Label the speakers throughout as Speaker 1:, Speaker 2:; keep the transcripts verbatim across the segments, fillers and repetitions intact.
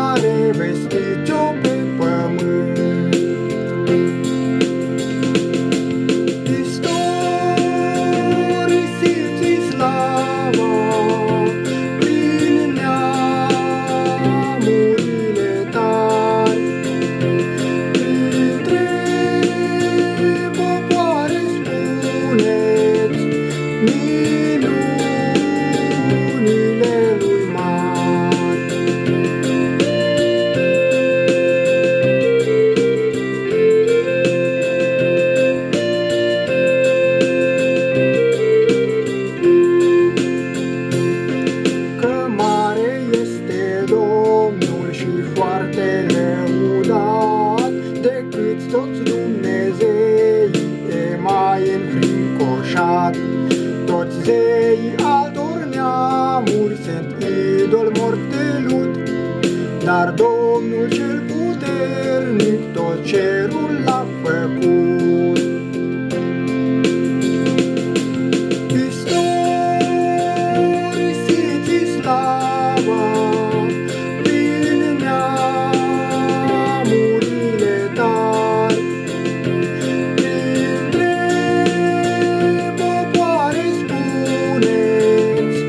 Speaker 1: mare, vestiți-o pe pământ. Istorisiți slava prin neamurile tari, printre popoare spuneți minunile lui mari. Că mare este Domnul și foarte lăudat, decât toți Dumnezeii e mai înfricoșat. Toți zeii altor neamuri sunt idoli morți de lut, dar Domnul cel puternic tot cerul l-a făcut. Istorisiți slava prin neamurile tari, printre popoare spuneți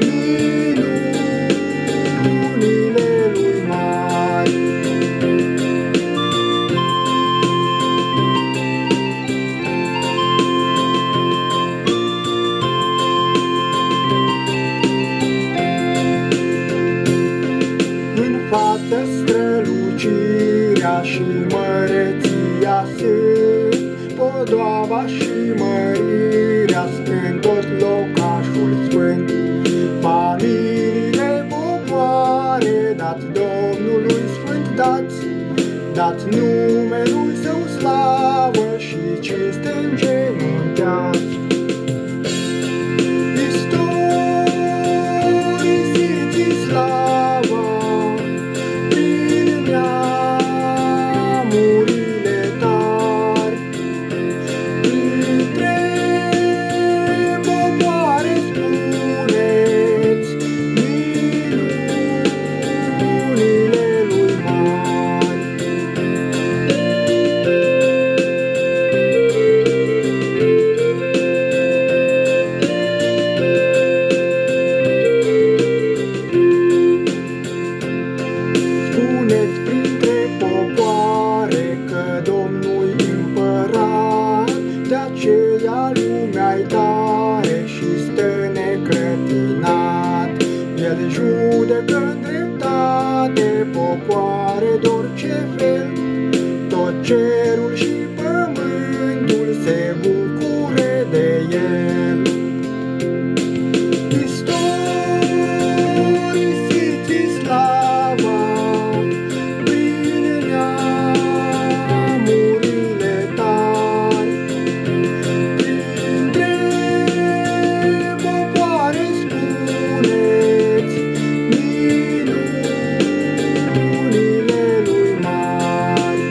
Speaker 1: minunile lui mari. În față strălucirea și măreția sunt, podoaba și mărirea în tot locașul sfânt. Familiile popoare dați Domnului sfânt, dați, dați numelui său slavă și cinste îngenunchiați. Istorisiți slava prin neamurile tari, printre popoare spuneți minunile lui mari. Spuneți printre popoare că Domnul-i împărat, de aceea lumea-i tare și stă neclătinat. El judecă în dreptate popoare de orice fel, tot cerul și pământul se bucure de el. Istorisiți slava prin neamurile tari, printre popoare spuneți minunile lui mari.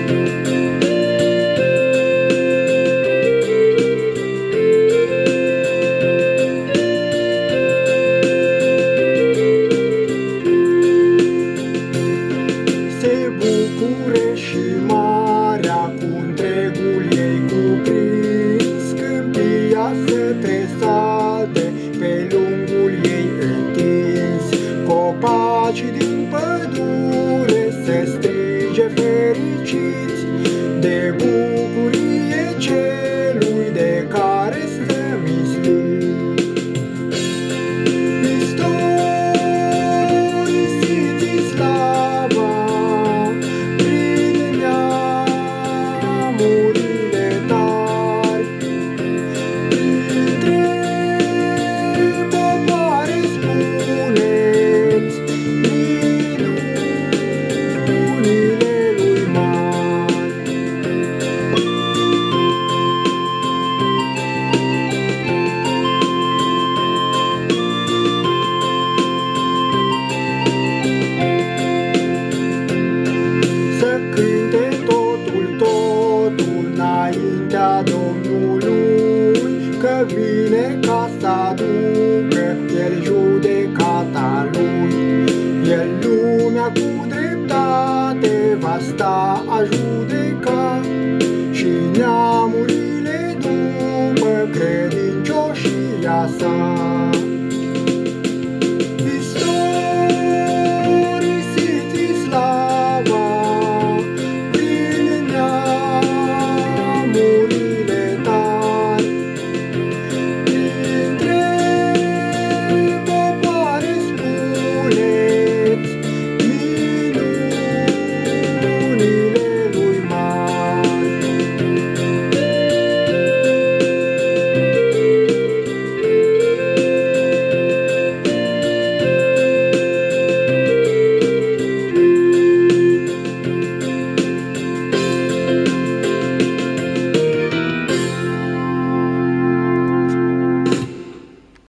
Speaker 1: Se bucure și marea cu întregul ei cuprins, câmpia să tresalte pe lungul ei întins, copacii din pădure să strige fericiți de bucurie celui de care stă mislit. Istorisiți slava prin neamurile tari, printre popoare spuneți minunile lui mari. Să cânte totul, totul înaintea Domnului, că vine ca să aducă El judecata Lui. El lumea cu drept sa.